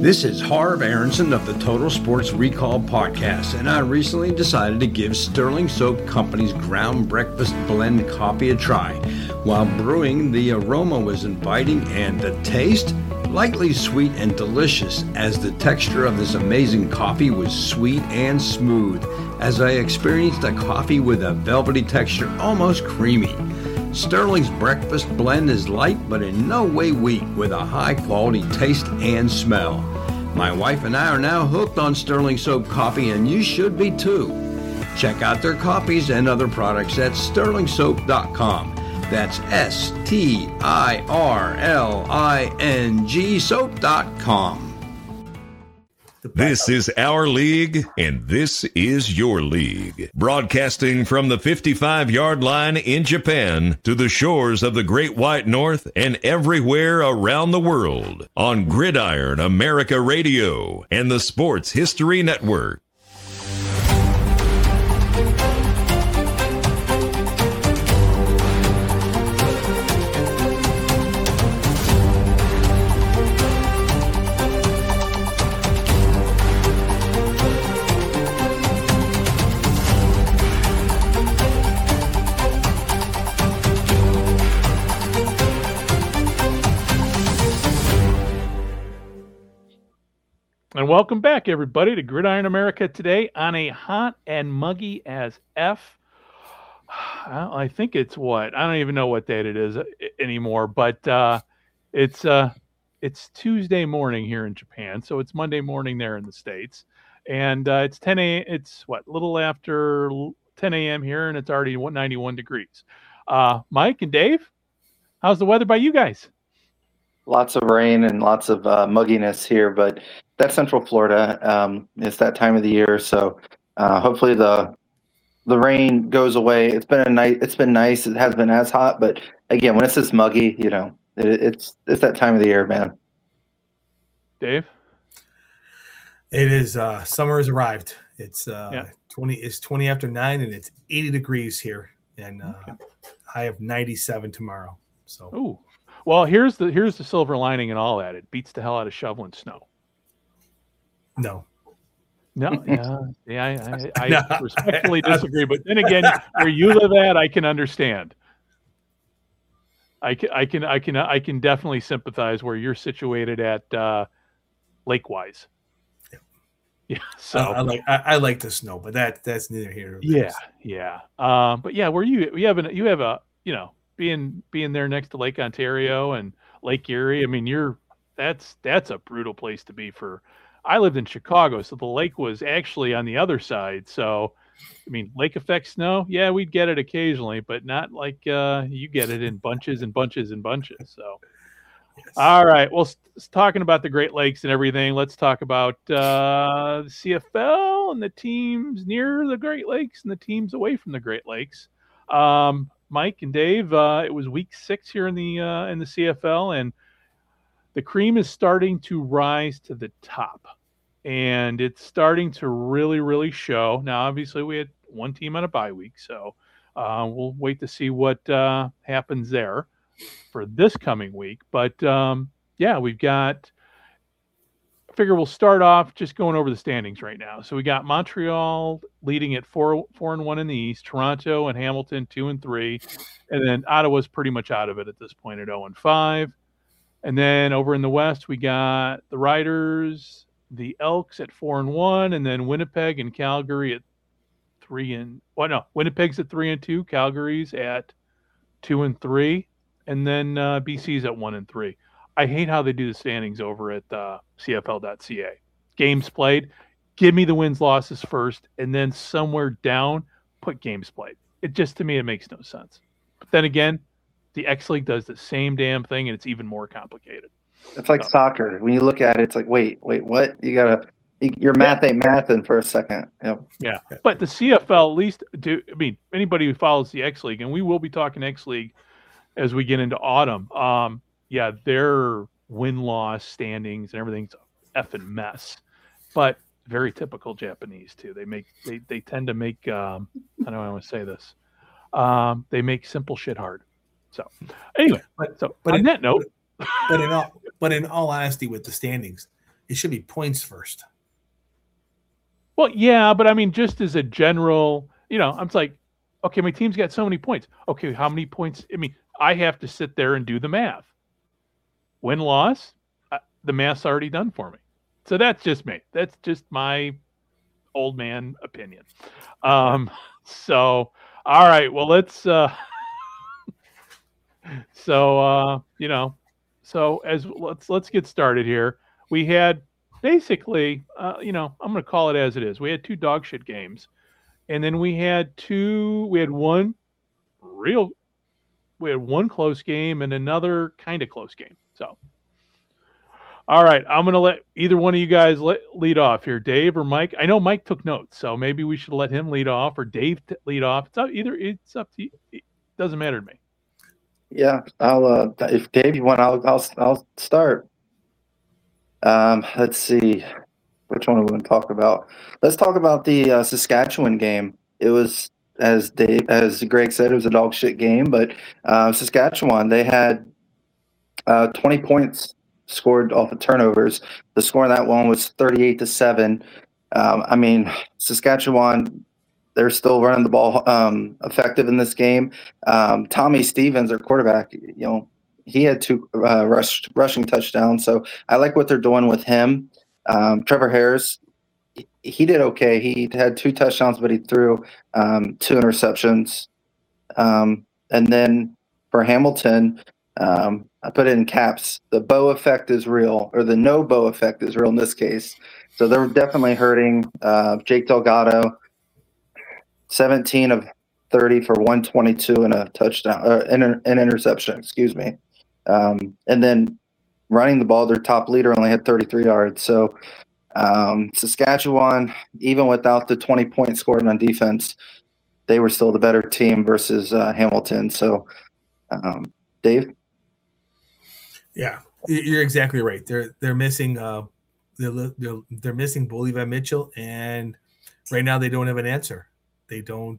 This is Harv Aronson of the Total Sports Recall Podcast, and I recently decided to give Sterling Soap Company's Ground Breakfast Blend coffee a try. While brewing, the aroma was inviting and the taste lightly sweet and delicious, as the texture of this amazing coffee was sweet and smooth, as I experienced a coffee with a velvety texture, almost creamy. Sterling's breakfast blend is light but in no way weak, with a high quality taste and smell. My wife and I are now hooked on Sterling Soap coffee, and you should be too. Check out their coffees and other products at sterlingsoap.com. That's STIRLING soap.com. This is our league, and this is your league. Broadcasting from the 55-yard line in Japan to the shores of the Great White North and everywhere around the world on Gridiron America Radio and the Sports History Network. And welcome back, everybody, to Gridiron America today on a hot and muggy as F. I think it's what? I don't even know what date it is anymore, but it's Tuesday morning here in Japan, so it's Monday morning there in the States. And it's 10 a.m. It's what? A little after 10 a.m. here, and it's already 91 degrees. Mike and Dave, how's the weather by you guys? Lots of rain and lots of mugginess here, but that's Central Florida. It's that time of the year, so hopefully the rain goes away. It's been nice. It has been as hot, but again, when it's this muggy, it's that time of the year, man. Dave, it is summer has arrived. It's 20 after 9, and it's 80 degrees here, and high of 97 tomorrow. So. Ooh. Well, here's the silver lining in all that. It beats the hell out of shoveling snow. No, I respectfully disagree. But then again, where you live at, I can understand. I can definitely sympathize where you're situated at Lakewise. Yeah. So I like the snow, but that's neither here nor there. Yeah. But yeah, where you have a being there next to Lake Ontario and Lake Erie. I mean, that's a brutal place to be for. I lived in Chicago, so the lake was actually on the other side. So, I mean, lake effect snow, yeah, we'd get it occasionally, but not like you get it in bunches and bunches and bunches. So, yes. All right. Well, talking about the Great Lakes and everything, let's talk about the CFL and the teams near the Great Lakes and the teams away from the Great Lakes. Mike and Dave, it was week 6 here in the CFL, and the cream is starting to rise to the top, and it's starting to really, really show. Now, obviously, we had one team on a bye week, so we'll wait to see what happens there for this coming week. But we've got. I figure we'll start off just going over the standings right now. So we got Montreal leading at 4-1 in the East, Toronto and Hamilton 2-3, and then Ottawa's pretty much out of it at this point at 0-5. And then over in the West, we got the Riders, the Elks at 4-1, and then Winnipeg and Calgary at Winnipeg's at 3-2, Calgary's at 2-3, and then BC's at 1-3. I hate how they do the standings over at CFL.ca. Games played, give me the wins, losses first, and then somewhere down, put games played. It just, to me, it makes no sense. But then again, the X League does the same damn thing, and it's even more complicated. It's like soccer. When you look at it, it's like, wait, what? Your math ain't mathing for a second. Yep. Yeah. But the CFL, at least, anybody who follows the X League, and we will be talking X League as we get into autumn, their win-loss standings and everything's a effing mess. But very typical Japanese, too. They tend to make, how do I want to say this? They make simple shit hard. So anyway, but in all honesty, with the standings, it should be points first. Well, yeah, but I mean, just as a general, I'm like, okay, my team's got so many points. Okay, how many points? I mean, I have to sit there and do the math. Win, loss, the math's already done for me. So that's just me. That's just my old man opinion. So, all right, well, let's, so let's get started here. We had basically, I'm going to call it as it is. We had 2 dog shit games, and then we had one close game and another kind of close game. So, all right, I'm going to let either one of you guys lead off here, Dave or Mike. I know Mike took notes, so maybe we should let him lead off or Dave lead off. It's up to you. It doesn't matter to me. Yeah, I'll. If Dave, you want, I'll start. Let's see, which one are we going to talk about? Let's talk about the Saskatchewan game. It was, as Greg said, it was a dog shit game, but Saskatchewan, they had 20 points scored off of turnovers. The score in that one was 38-7. I mean, Saskatchewan, they're still running the ball effective in this game. Tommy Stevens, their quarterback, he had 2 rushing touchdowns. So I like what they're doing with him. Trevor Harris, he did okay. He had 2 touchdowns, but he threw 2 interceptions. And then for Hamilton, I put it in caps. The Bo effect is real, or the no Bo effect is real in this case. So they're definitely hurting. Jake Delgado, 17 of 30 for 122 and a touchdown, an interception, excuse me. And then running the ball, their top leader only had 33 yards. So Saskatchewan, even without the 20 points scored on defense, they were still the better team versus Hamilton. So, Dave? Yeah, you're exactly right. They're missing they're missing Bully Van Mitchell, and right now they don't have an answer. They don't.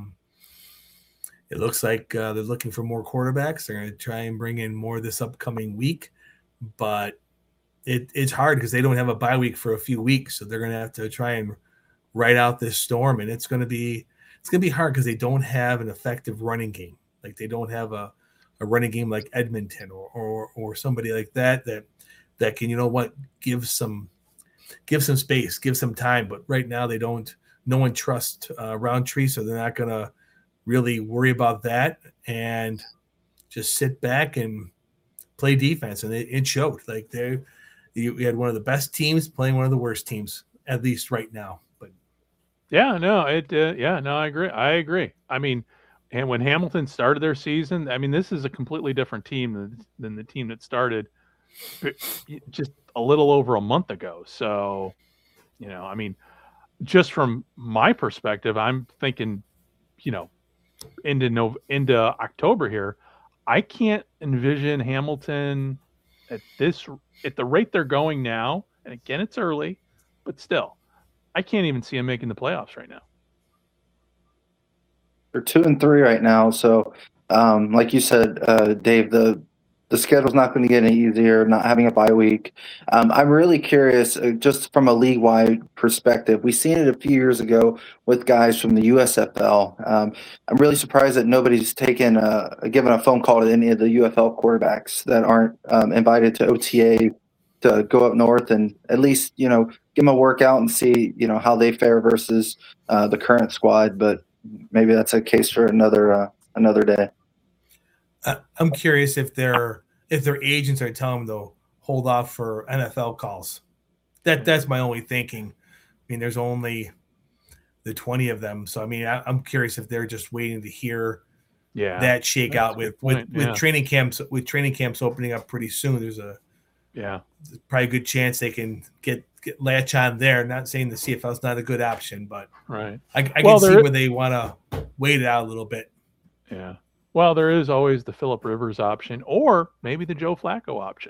It looks like they're looking for more quarterbacks. They're going to try and bring in more this upcoming week, but it's hard because they don't have a bye week for a few weeks, so they're going to have to try and ride out this storm, and it's going to be hard because they don't have an effective running game. Like they don't have a running game like Edmonton or somebody like that can give some space, give some time. But right now they don't. No one trusts Roundtree, so they're not going to really worry about that and just sit back and play defense. And it showed. Like you had one of the best teams playing one of the worst teams, at least right now. But I agree. I mean, and when Hamilton started their season, I mean, this is a completely different team than the team that started just a little over a month ago. So, I mean, just from my perspective, I'm thinking, into October here, I can't envision Hamilton at the rate they're going now. And again, it's early, but still, I can't even see them making the playoffs right now. They're 2-3 right now. So, like you said, Dave, the schedule's not going to get any easier, not having a bye week. I'm really curious, just from a league-wide perspective. We've seen it a few years ago with guys from the USFL. I'm really surprised that nobody's given a phone call to any of the UFL quarterbacks that aren't invited to OTA to go up north and at least, give them a workout and see, how they fare versus the current squad. But maybe that's a case for another day. I'm curious if their agents are telling them to hold off for NFL calls. That's my only thinking. I mean, there's only the 20 of them, so I mean, I'm curious if they're just waiting to hear that shake out with training camps. With training camps opening up pretty soon, there's probably a good chance they can get latch on there. Not saying the CFL is not a good option, but right. I can see where they want to wait it out a little bit. Yeah. Well, there is always the Phillip Rivers option, or maybe the Joe Flacco option.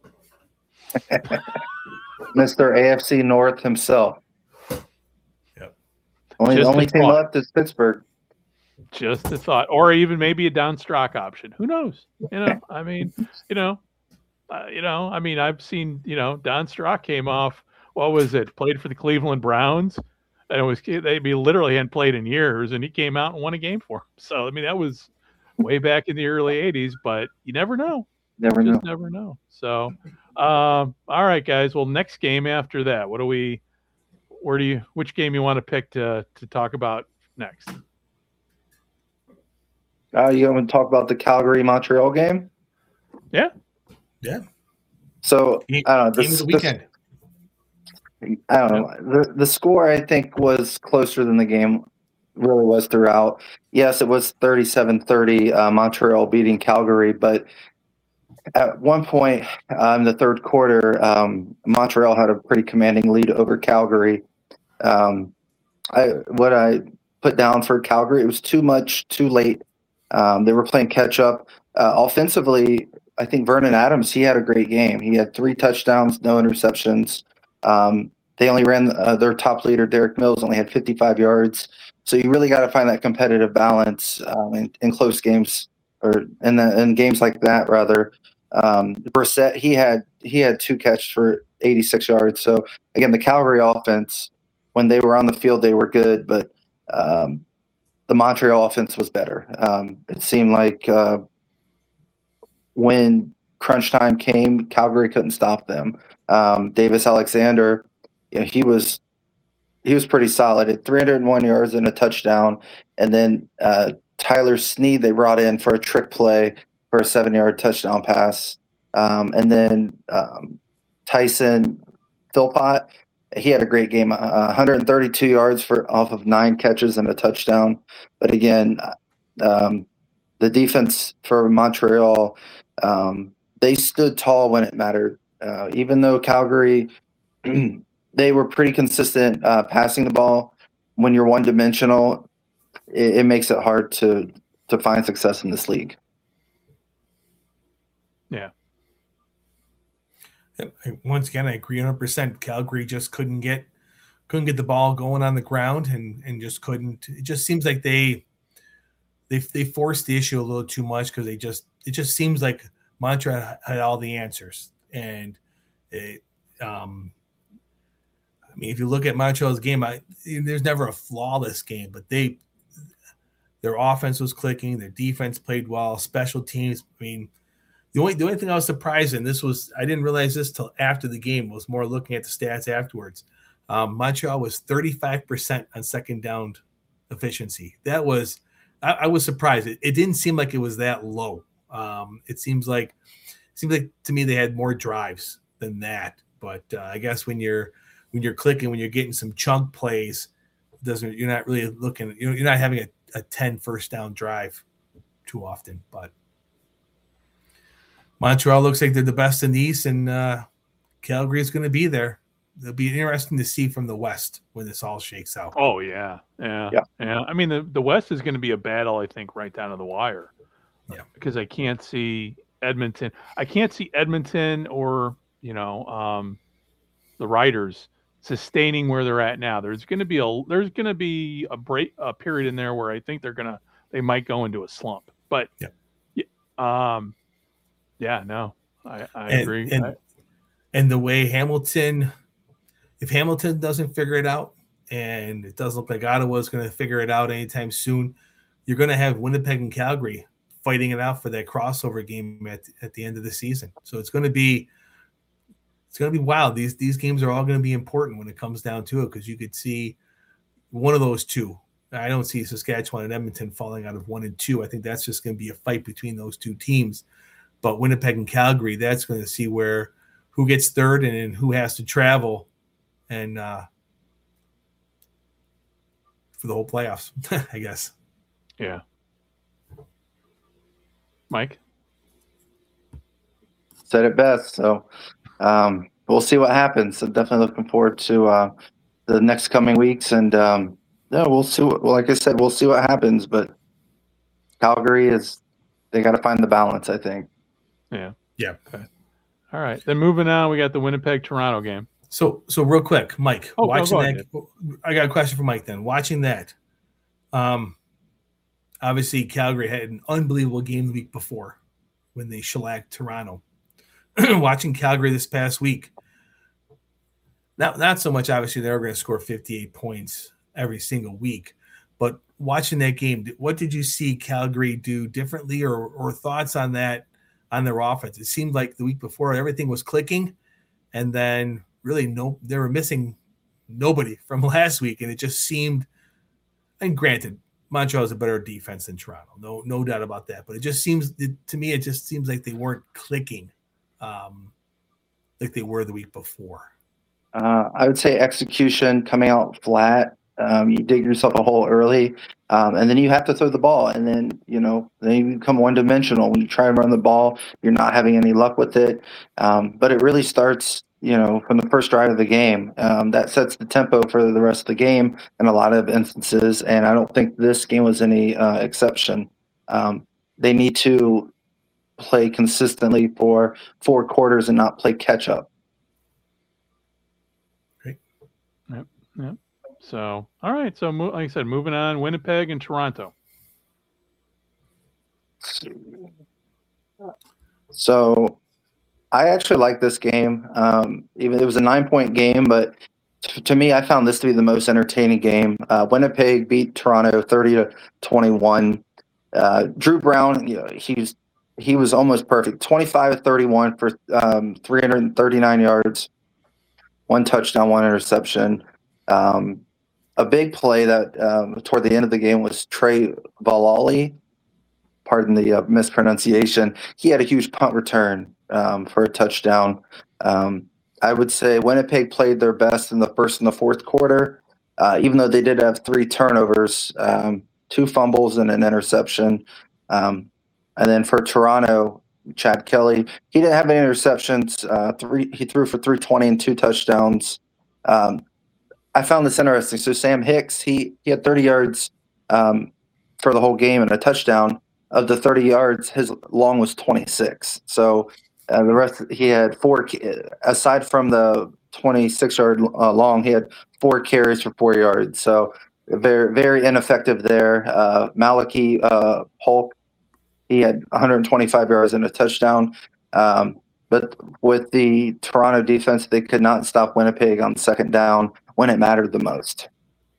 Mr. AFC North himself. Yep. Only team left is Pittsburgh. Just a thought, or even maybe a Don Strock option. Who knows? I mean, I mean, I've seen, Don Strock came off. What was it? Played for the Cleveland Browns, and they literally hadn't played in years, and he came out and won a game for him. So I mean, that was way back in the early '80s, but you never know. Never know. Never know. So, all right, guys. Well, next game after that, which game you want to pick to talk about next? You want to talk about the Calgary-Montreal game? Yeah. So, game of the weekend. I don't know. The score, I think, was closer than the game really was throughout. Yes, it was 37-30, Montreal beating Calgary, but at one point in the third quarter, Montreal had a pretty commanding lead over Calgary. What I put down for Calgary, it was too much, too late. They were playing catch up. Offensively, I think Vernon Adams, he had a great game. He had 3 touchdowns, no interceptions. They only ran their top leader, Derek Mills, only had 55 yards. So you really got to find that competitive balance in close games, or in games like that, rather. Brissett, he had 2 catches for 86 yards. So again, the Calgary offense, when they were on the field, they were good, but the Montreal offense was better. It seemed like when crunch time came, Calgary couldn't stop them. Davis Alexander, he was pretty solid at 301 yards and a touchdown. And then Tyler Snead, they brought in for a trick play for a 7-yard touchdown pass. And then Tyson Philpott, he had a great game, 132 yards off of 9 catches and a touchdown. But again, the defense for Montreal, they stood tall when it mattered. Even though Calgary, they were pretty consistent passing the ball. When you're one-dimensional, it makes it hard to find success in this league. Yeah. Once again, I agree 100%. Calgary just couldn't get the ball going on the ground and just couldn't. It just seems like they forced the issue a little too much because it just seems like Montreal had all the answers. And I mean, if you look at Montreal's game, there's never a flawless game, but their offense was clicking, their defense played well, special teams. I mean, the only thing I was surprised in, I didn't realize this till after the game, was more looking at the stats afterwards. Montreal was 35% on second down efficiency. That was, I was surprised. It didn't seem like it was that low. It seems like to me they had more drives than that. But I guess when you're clicking, when you're getting some chunk plays, you're not really looking. You're not having a 10 first down drive too often. But Montreal looks like they're the best in the East, and Calgary is going to be there. It'll be interesting to see from the West when this all shakes out. Oh yeah. I mean, the West is going to be a battle, I think, right down to the wire. Yeah, because I can't see Edmonton. I can't see Edmonton or the Riders sustaining where they're at now. There's going to be a period in there where I think they might go into a slump. But I agree. And the way if Hamilton doesn't figure it out, and it doesn't look like Ottawa is going to figure it out anytime soon, you're going to have Winnipeg and Calgary fighting it out for that crossover game at the end of the season. So it's going to be wild. These games are all going to be important when it comes down to it, because you could see one of those two. I don't see Saskatchewan and Edmonton falling out of 1 and 2. I think that's just going to be a fight between those two teams. But Winnipeg and Calgary, that's going to see who gets third and who has to travel and for the whole playoffs, I guess. Yeah. Mike? Said it best. So we'll see what happens. I'm definitely looking forward to the next coming weeks. And we'll see. Like I said, we'll see what happens. But Calgary they got to find the balance, I think. Yeah. Yeah. Okay. All right. Then moving on, we got the Winnipeg-Toronto game. So real quick, Mike, watching that, ahead. I got a question for Mike then. Watching that, obviously Calgary had an unbelievable game the week before when they shellacked Toronto. watching Calgary this past week, not so much obviously they're going to score 58 points every single week, but watching that game, what did you see Calgary do differently, or thoughts on that, on their offense? It seemed like the week before everything was clicking, and then really they were missing nobody from last week, and it just seemed, and granted, Montreal is a better defense than Toronto, no doubt about that, but it just seems to me, it just seems like they weren't clicking like they were the week before. I would say execution, coming out flat. You dig yourself a hole early, and then you have to throw the ball, and then then you become one-dimensional. When you try and run the ball, you're not having any luck with it. But it really starts, from the first drive of the game. That sets the tempo for the rest of the game in a lot of instances, and I don't think this game was any exception. They need to play consistently for 4 quarters and not play catch-up. Great. Yep. So, all right. So, like I said, moving on, Winnipeg and Toronto. So, I actually like this game. Even it was a 9-point game, but to me, I found this to be the most entertaining game. Winnipeg beat Toronto 30-21. Drew Brown, he was almost perfect. 25-31 for 339 yards, 1 touchdown, 1 interception. A big play that toward the end of the game was Trey Valali. Pardon the mispronunciation. He had a huge punt return for a touchdown. I would say Winnipeg played their best in the first and the fourth quarter, even though they did have 3 turnovers, 2 fumbles and an interception. And then for Toronto, Chad Kelly, he didn't have any interceptions. He threw for 320 and 2 touchdowns. I found this interesting. So Sam Hicks, he had 30 yards for the whole game and a touchdown. Of the 30 yards, his long was 26. So the rest, he had 4. Aside from the 26-yard long, he had 4 carries for 4 yards. So very, very ineffective there. Malachi Polk, he had 125 yards and a touchdown. But with the Toronto defense, they could not stop Winnipeg on 2nd down when it mattered the most.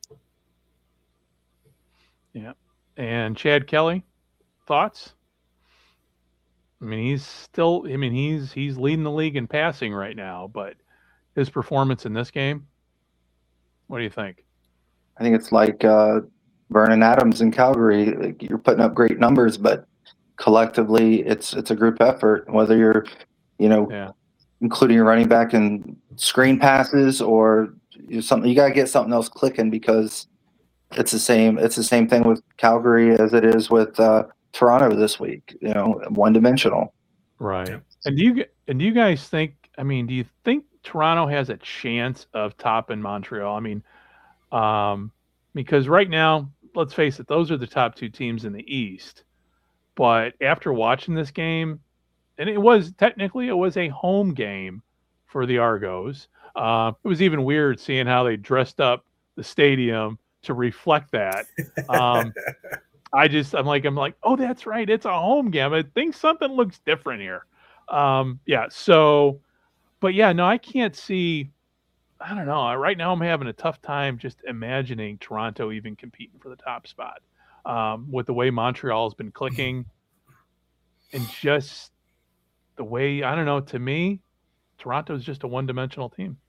Yeah. And Chad Kelly, thoughts? I mean, he's leading the league in passing right now, but his performance in this game, what do you think? I think it's like Vernon Adams in Calgary. Like, you're putting up great numbers, but collectively it's a group effort, whether you're, including your running back and screen passes or something. You got to get something else clicking, because it's the same thing with Calgary as it is with Toronto this week, one-dimensional. Right. Yeah. And do you guys think, do you think Toronto has a chance of topping Montreal? I mean, because right now, let's face it, those are the top 2 teams in the East. But after watching this game, and it was a home game for the Argos. It was even weird seeing how they dressed up the stadium to reflect that. I'm like, oh, that's right, it's a home game. I think something looks different here. So, but yeah, no, I can't see. I don't know. Right now, I'm having a tough time just imagining Toronto even competing for the top spot with the way Montreal has been clicking, and just the way, I don't know. To me, Toronto is just a one-dimensional team.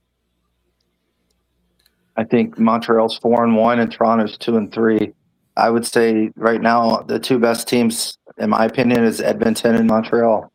I think Montreal's 4-1 and Toronto's 2-3. I would say right now the 2 best teams, in my opinion, is Edmonton and Montreal.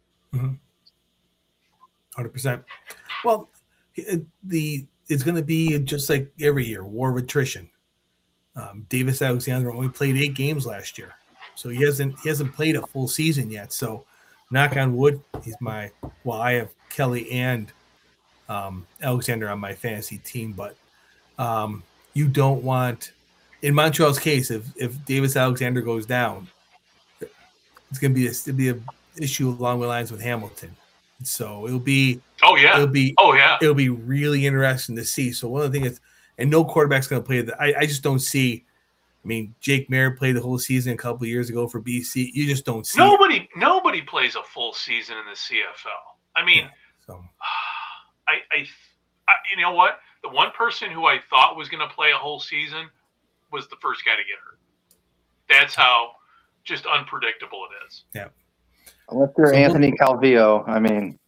100%. Well, it's going to be just like every year, war of attrition. Davis Alexander only played 8 games last year, so he hasn't played a full season yet. So, knock on wood, I have Kelly and Alexander on my fantasy team, but you don't want, in Montreal's case, if Davis Alexander goes down, it's going to be an issue along the lines with Hamilton. So it'll be really interesting to see. So one of the things is, and no quarterback's going to play that. I just don't see. I mean, Jake Merritt played the whole season a couple of years ago for BC. You just don't see nobody plays a full season in the CFL. I mean, Yeah, so. I you know what? The one person who I thought was going to play a whole season was the first guy to get hurt. That's how just unpredictable it is. Yeah. Unless you're Anthony Calvillo, I mean.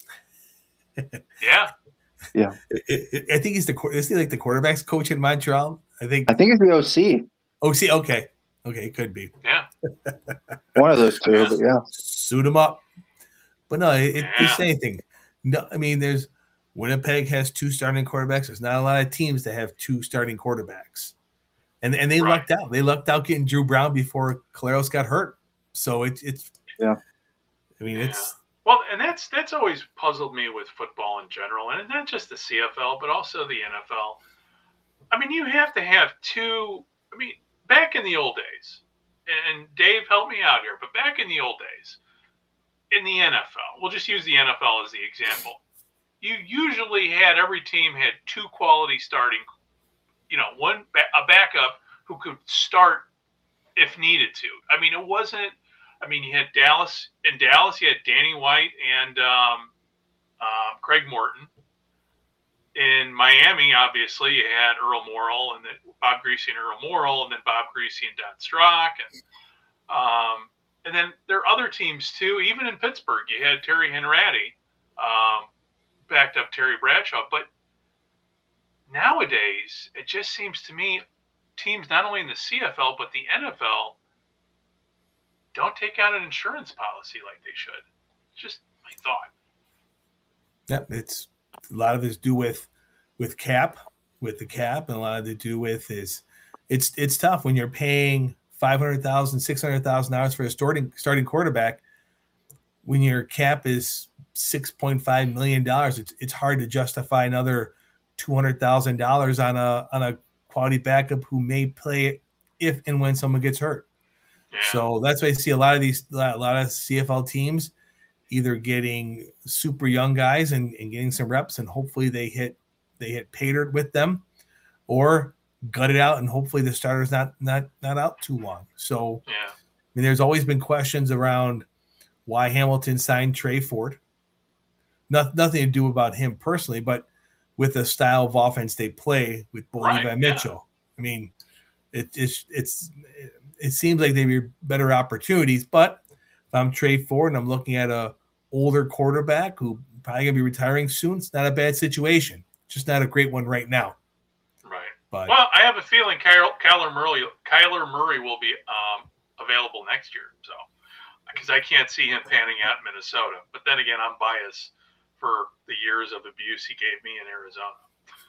Yeah. Yeah. I think he's is he like the quarterback's coach in Montreal? I think he's the OC. OC, okay. Okay, it could be. Yeah. One of those two, but yeah. Suit him up. But no, it's anything. No, I mean, Winnipeg has 2 starting quarterbacks. There's not a lot of teams that have 2 starting quarterbacks. And they lucked out. They lucked out getting Drew Brown before Collaros got hurt. So it's yeah. I mean, it's well, and that's always puzzled me with football in general, and not just the CFL, but also the NFL. I mean, you have to have 2. I mean, back in the old days, and Dave helped me out here, but back in the old days, in the NFL, we'll just use the NFL as the example. You usually had every team had 2 quality starting, a backup who could start if needed to. I mean, it wasn't. I mean, you had Dallas. In Dallas, you had Danny White and Craig Morton. In Miami, obviously, you had Earl Morrall and then Bob Greasy and Earl Morrall, and then Bob Greasy and Don Strock, and then there are other teams too. Even in Pittsburgh, you had Terry Henratty, backed up Terry Bradshaw. But nowadays, it just seems to me, teams not only in the CFL but the NFL don't take out an insurance policy like they should. Just my thought. Yeah, it's a lot of it's due with the cap, and a lot of it do with is it's tough when you're paying $500,000, $600,000 for a starting quarterback. When your cap is $6.5 million, it's hard to justify another $200,000 on a quality backup who may play if and when someone gets hurt. Yeah. So that's why I see a lot of CFL teams either getting super young guys and getting some reps, and hopefully they hit pay dirt with them, or gut it out and hopefully the starter's not out too long. So yeah. I mean, there's always been questions around why Hamilton signed Trey Ford. Nothing to do about him personally, but with the style of offense they play with Boldy Van Mitchell. I mean, it seems like they'd be better opportunities, but if I'm Trey Ford and I'm looking at a older quarterback who probably gonna be retiring soon, it's not a bad situation. Just not a great one right now. Right. But well, I have a feeling Kyler Murray will be available next year. So, because I can't see him panning out in Minnesota. But then again, I'm biased for the years of abuse he gave me in Arizona.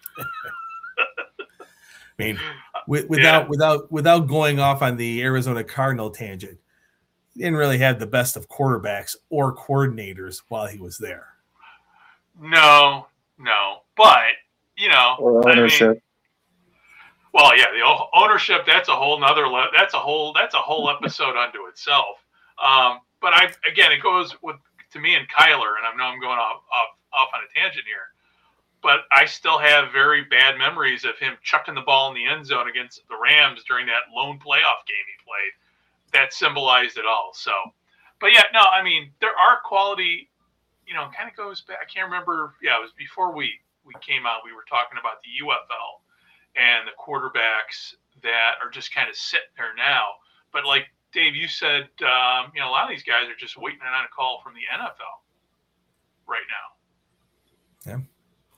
I mean, without going off on the Arizona Cardinal tangent, he didn't really have the best of quarterbacks or coordinators while he was there. No, but Or ownership. I mean, well, yeah, the ownership, that's a whole episode unto itself. But it goes to me and Kyler, and I know I'm going off on a tangent here. But I still have very bad memories of him chucking the ball in the end zone against the Rams during that lone playoff game he played. That symbolized it all. So, but yeah, no, I mean, there are quality, kind of goes back. I can't remember. Yeah, it was before we came out. We were talking about the UFL and the quarterbacks that are just kind of sitting there now. But like Dave, you said, a lot of these guys are just waiting on a call from the NFL right now. Yeah.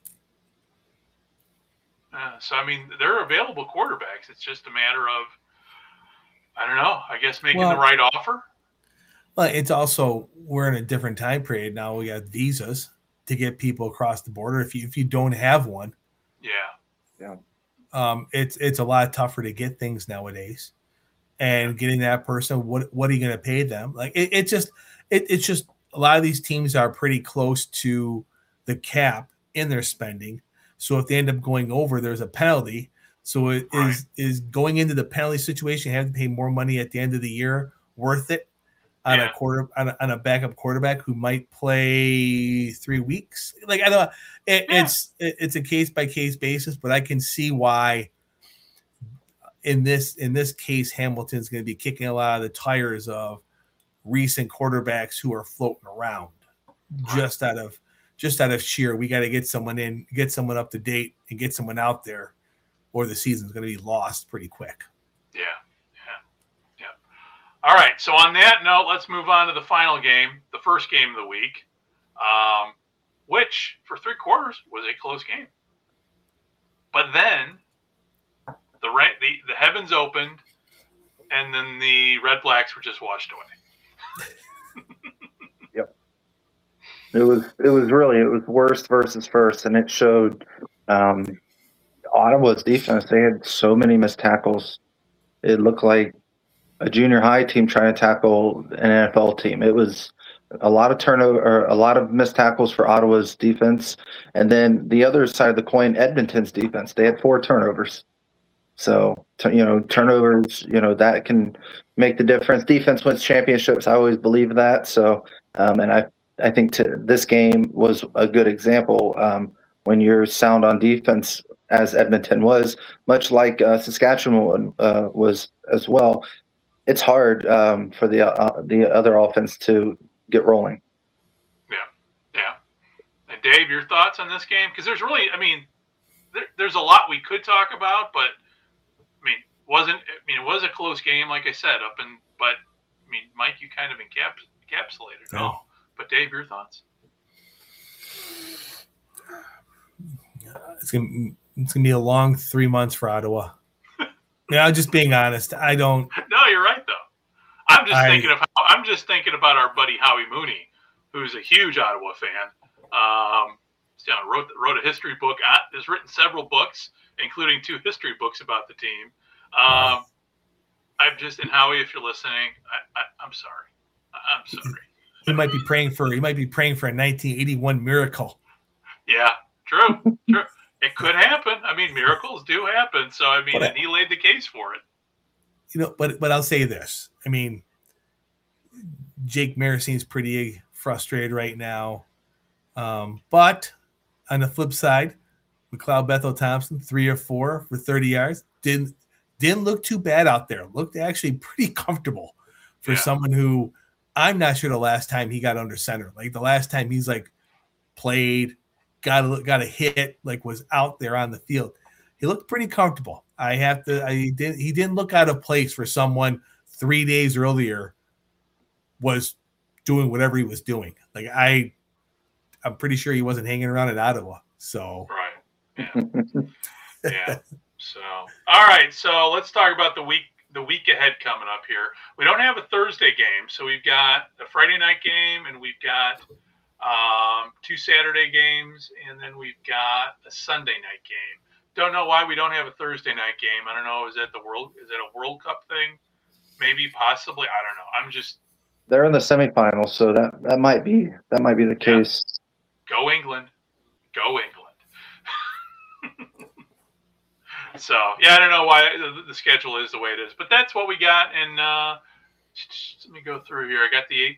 So, I mean, they're available quarterbacks. It's just a matter of, I don't know, I guess making the right offer. Well, it's also, we're in a different time period now. We got visas to get people across the border. If you don't have one, yeah, it's a lot tougher to get things nowadays. And getting that person, what are you going to pay them? Like it's just a lot of these teams are pretty close to the cap in their spending. So if they end up going over, there's a penalty. So is going into the penalty situation, having to pay more money at the end of the year worth it on a backup quarterback who might play 3 weeks? Like, I don't. It's a case by case basis, but I can see why. In this case, Hamilton's going to be kicking a lot of the tires of recent quarterbacks who are floating around just out of sheer, we got to get someone in, get someone up to date, and get someone out there, or the season's going to be lost pretty quick. Yeah. All right. So on that note, let's move on to the final game, the first game of the week, which for 3 quarters was a close game. But then the heavens opened, and then the Red Blacks were just washed away. Yep. It was worst versus first, and it showed Ottawa's defense. They had so many missed tackles. It looked like a junior high team trying to tackle an NFL team. It was a lot of turnover, or a lot of missed tackles for Ottawa's defense. And then the other side of the coin, Edmonton's defense, they had 4 turnovers. So, turnovers, that can make the difference. Defense wins championships. I always believe that. So, and I think this game was a good example. When you're sound on defense, as Edmonton was, much like Saskatchewan was as well, it's hard for the other offense to get rolling. Yeah. And Dave, your thoughts on this game? Because there's really, there's a lot we could talk about, but it was a close game, like I said, but Mike, you kind of encapsulated it all. But Dave, your thoughts? It's gonna be a long 3 months for Ottawa. I'm just being honest. I don't. No, you're right though. I'm just thinking about our buddy Howie Mooney, who's a huge Ottawa fan. Wrote a history book. Has written several books, including 2 history books about the team. And Howie, if you're listening, I'm sorry. I'm sorry. He might be praying for a 1981 miracle. Yeah, true. It could happen. Miracles do happen. So, and he laid the case for it. But I'll say this. Jake Marissine's pretty frustrated right now. But on the flip side, McLeod Bethel Thompson, 3 or 4 for 30 yards. Didn't look too bad out there. Looked actually pretty comfortable for someone who, I'm not sure the last time he got under center. Like the last time he's played, got a hit, was out there on the field. He looked pretty comfortable. He didn't look out of place for someone 3 days earlier was doing whatever he was doing. I'm pretty sure he wasn't hanging around in Ottawa. So right. Yeah. So all right. So let's talk about the week ahead coming up here. We don't have a Thursday game, so we've got a Friday night game, and we've got 2 Saturday games, and then we've got a Sunday night game. Don't know why we don't have a Thursday night game. I don't know. Is that a World Cup thing? Maybe, possibly. I don't know. They're in the semifinals, so that might be the case. Go England. So I don't know why the schedule is the way it is, but that's what we got. And let me go through here. I got the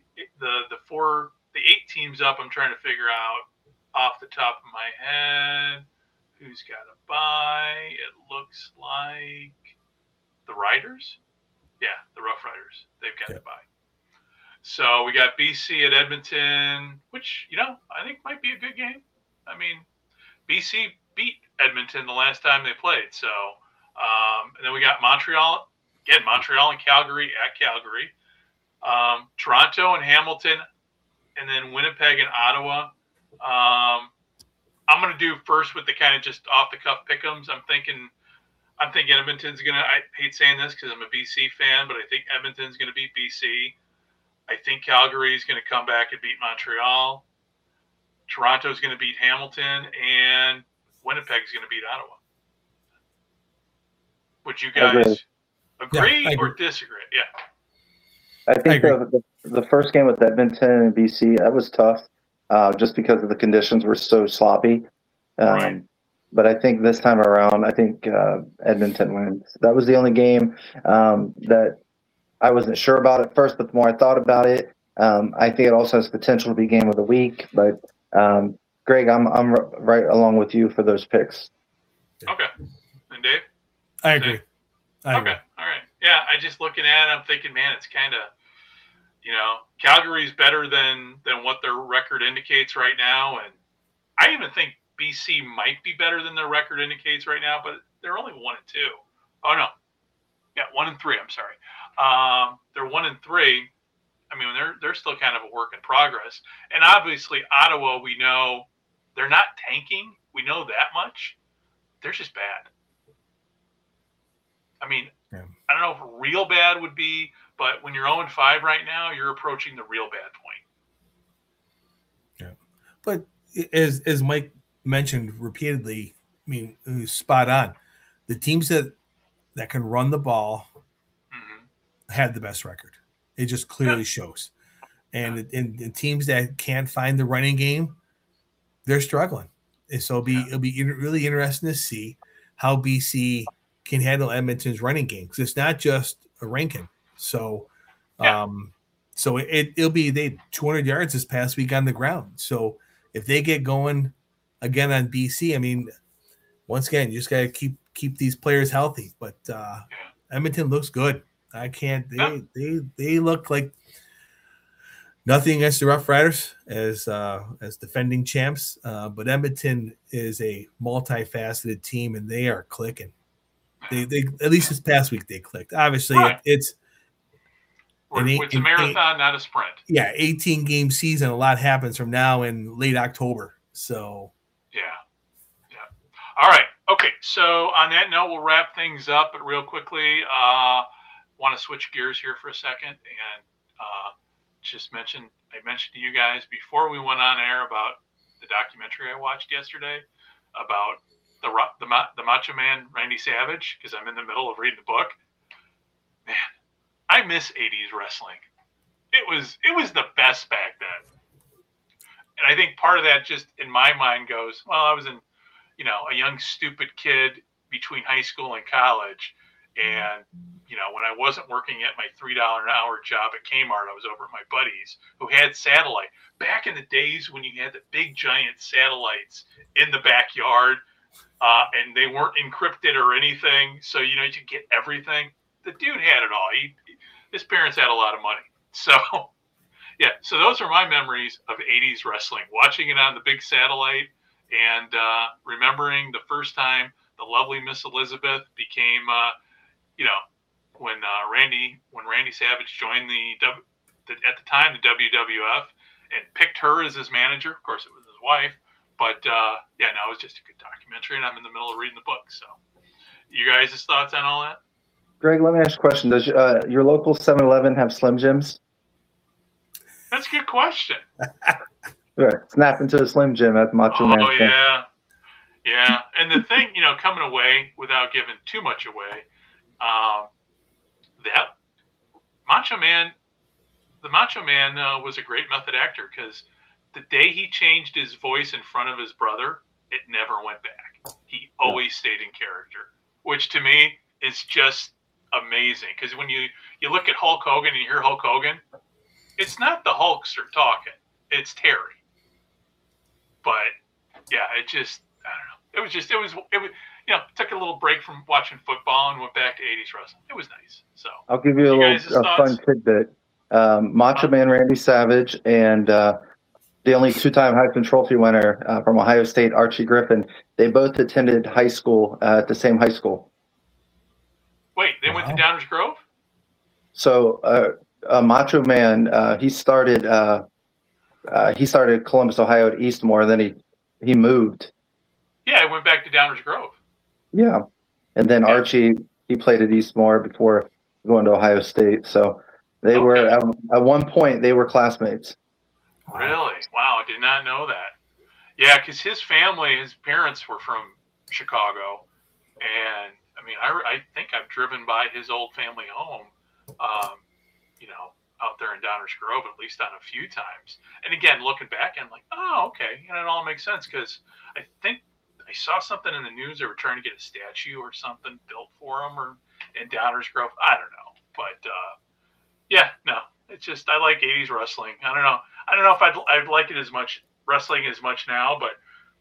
8 teams up. I'm trying to figure out off the top of my head who's got a bye. It looks like the Riders. Yeah, the Rough Riders. They've got a bye. So we got BC at Edmonton, which, I think might be a good game. BC beat Edmonton the last time they played. So, and then we got Montreal and Calgary at Calgary, Toronto and Hamilton, and then Winnipeg and Ottawa. I'm going to do first with the kind of just off the cuff pick'ems. I'm thinking Edmonton's going to, I hate saying this because I'm a BC fan, but I think Edmonton's going to beat BC. I think Calgary is going to come back and beat Montreal. Toronto's going to beat Hamilton, and Winnipeg's going to beat Ottawa. Would you guys agree or disagree? Yeah. I think the first game with Edmonton and BC, that was tough just because of the conditions were so sloppy. Right. But I think this time around, Edmonton wins. That was the only game that I wasn't sure about at first, but the more I thought about it, I think it also has potential to be game of the week. But Greg, I'm right along with you for those picks. Okay. And Dave? I agree. Okay. All right. Yeah, I just looking at it, I'm thinking, man, it's kind of Calgary's better than what their record indicates right now, and I even think BC might be better than their record indicates right now, but they're only 1-2. Oh no, yeah, 1-3. I'm sorry. They're 1-3. I mean, they're still kind of a work in progress, and obviously Ottawa, we know they're not tanking. We know that much. They're just bad. I mean, yeah. I don't know if real bad would be, but when you're 0-5 right now, you're approaching the real bad point. Yeah, but as Mike mentioned repeatedly, I mean, it was spot on. The teams that can run the ball had the best record. It just clearly shows. And in teams that can't find the running game, they're struggling. And so it'll be really interesting to see how BC can handle Edmonton's running game, because it's not just a ranking. So, it'll be they 200 yards this past week on the ground. So if they get going again on BC, I mean, once again, you just got to keep these players healthy. But Edmonton looks good. I can't. They look like nothing against the Rough Riders as defending champs, but Edmonton is a multifaceted team, and they are clicking. They at least this past week they clicked. Obviously, it's a marathon, not a sprint. Yeah, 18-game season. A lot happens from now in late October. So yeah. All right. Okay. So on that note, we'll wrap things up. But real quickly, want to switch gears here for a second and I mentioned to you guys before we went on air about the documentary I watched yesterday about the Macho Man Randy Savage, because I'm in the middle of reading the book. Man, I miss 80s wrestling. It was the best back then. And I think part of that just in my mind goes, well, I was a young stupid kid between high school and college. And, when I wasn't working at my $3 an hour job at Kmart, I was over at my buddies who had satellite. Back in the days when you had the big giant satellites in the backyard and they weren't encrypted or anything. So, you could get everything. The dude had it all. His parents had a lot of money. So, yeah. So those are my memories of 80s wrestling, watching it on the big satellite and remembering the first time the lovely Miss Elizabeth became when Randy Savage joined at the time the WWF and picked her as his manager. Of course, it was his wife, but it was just a good documentary, and I'm in the middle of reading the book. So, you guys' thoughts on all that? Greg, let me ask you a question. Does your local 7-Eleven have Slim Jims? That's a good question. Right. Snap into a Slim Jim at Macho Man. Oh, yeah. And the thing, coming away without giving too much away, that Macho Man, the Macho Man was a great method actor, because the day he changed his voice in front of his brother, it never went back. He always stayed in character, which to me is just amazing. Because when you look at Hulk Hogan and you hear Hulk Hogan, it's not the Hulkster talking, it's Terry. But yeah, I don't know. It was took a little break from watching football and went back to 80s wrestling. It was nice. So I'll give you a fun tidbit. Macho Man Randy Savage and the only two-time Heisman Trophy winner from Ohio State, Archie Griffin, they both attended high school at the same high school. Wait, they went to Downers Grove? So Macho Man, he started Columbus, Ohio at Eastmore, then he moved. Yeah, he went back to Downers Grove. Yeah. And then Archie, he played at Eastmore before going to Ohio State. So they were, at one point, they were classmates. Really? Wow, I did not know that. Yeah, because his parents were from Chicago. And, I mean, I think I've driven by his old family home, out there in Downers Grove, at least on a few times. And again, looking back, I'm like, oh, okay. And it all makes sense, because I think I saw something in the news. They were trying to get a statue or something built for him or in Downers Grove. I don't know. But, it's just, I like 80s wrestling. I don't know if I'd like it as much, wrestling as much now, but,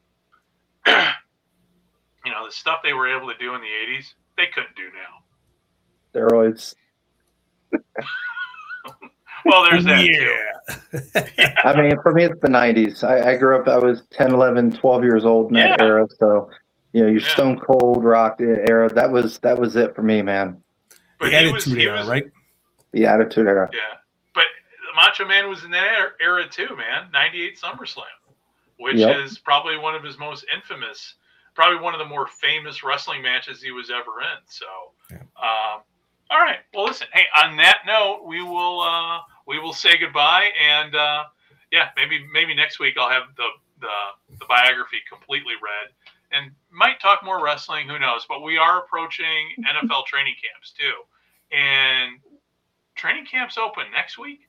the stuff they were able to do in the 80s, they couldn't do now. Steroids. Well, there's that too. I mean, for me, it's the 90s. I grew up, I was 10, 11, 12 years old in that era. So, your Stone Cold Rock era, that was it for me, man. But the Attitude Era, right? The Attitude Era. Yeah. But Macho Man was in that era too, man. 98 SummerSlam, which is probably one of his most infamous, probably one of the more famous wrestling matches he was ever in. So, all right. Well, listen. Hey, on that note, we will say goodbye, and maybe next week I'll have the biography completely read, and might talk more wrestling. Who knows? But we are approaching NFL training camps too, and training camps open next week.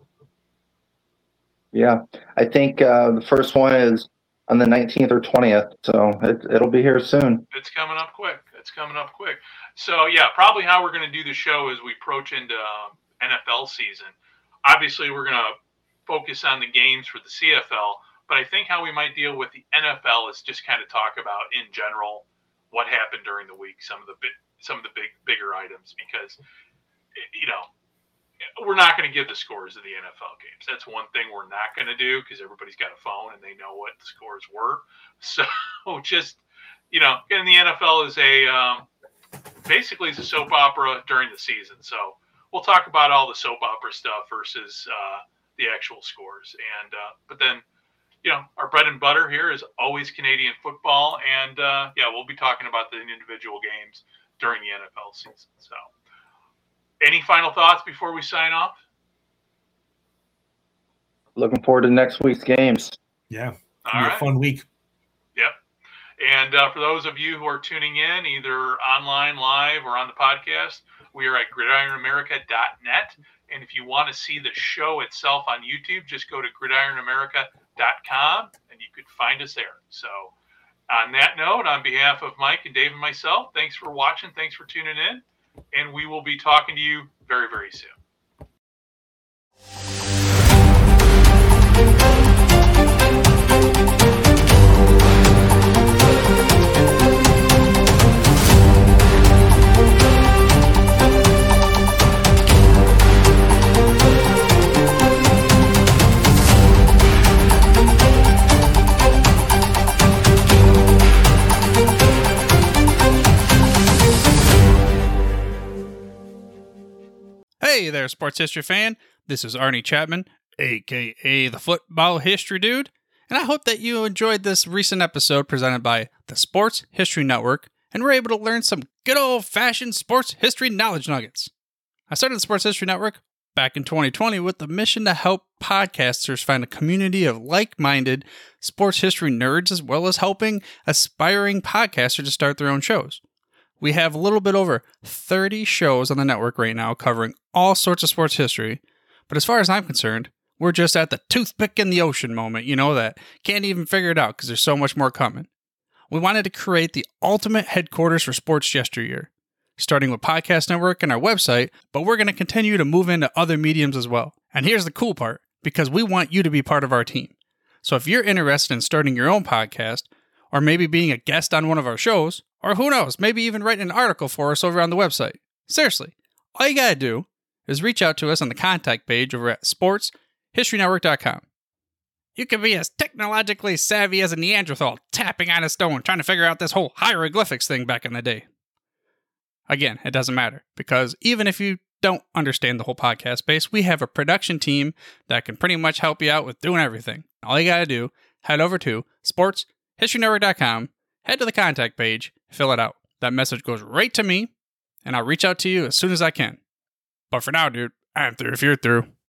Yeah, I think the first one is on the 19th or 20th, so it'll be here soon. It's coming up quick. So, probably how we're going to do the show as we approach into NFL season. Obviously, we're going to focus on the games for the CFL, but I think how we might deal with the NFL is just kind of talk about, in general, what happened during the week, some of the bigger items, because, we're not going to give the scores of the NFL games. That's one thing we're not going to do, because everybody's got a phone and they know what the scores were. So just, and the NFL is basically it's a soap opera during the season. So we'll talk about all the soap opera stuff versus the actual scores. And but then, our bread and butter here is always Canadian football. And we'll be talking about the individual games during the NFL season. So. Any final thoughts before we sign off? Looking forward to next week's games. Yeah, it'll be a fun week. Yep. And for those of you who are tuning in, either online, live, or on the podcast, we are at gridironamerica.net. And if you want to see the show itself on YouTube, just go to gridironamerica.com and you could find us there. So on that note, on behalf of Mike and Dave and myself, thanks for watching. Thanks for tuning in. And we will be talking to you very, very soon. Hey there, sports history fan. This is Arnie Chapman, aka the Football History Dude, and I hope that you enjoyed this recent episode presented by the Sports History Network and were able to learn some good old-fashioned sports history knowledge nuggets. I started the Sports History Network back in 2020 with the mission to help podcasters find a community of like-minded sports history nerds, as well as helping aspiring podcasters to start their own shows. We have a little bit over 30 shows on the network right now covering all sorts of sports history, but as far as I'm concerned, we're just at the toothpick in the ocean moment, that can't even figure it out because there's so much more coming. We wanted to create the ultimate headquarters for sports yesteryear, starting with Podcast Network and our website, but we're going to continue to move into other mediums as well. And here's the cool part, because we want you to be part of our team. So if you're interested in starting your own podcast, or maybe being a guest on one of our shows, or who knows, maybe even writing an article for us over on the website. Seriously, all you gotta do is reach out to us on the contact page over at sportshistorynetwork.com. You can be as technologically savvy as a Neanderthal tapping on a stone trying to figure out this whole hieroglyphics thing back in the day. Again, it doesn't matter, because even if you don't understand the whole podcast space, we have a production team that can pretty much help you out with doing everything. All you gotta do, head over to sportshistorynetwork.com, head to the contact page, fill it out. That message goes right to me, and I'll reach out to you as soon as I can. But for now, dude, I'm through if you're through.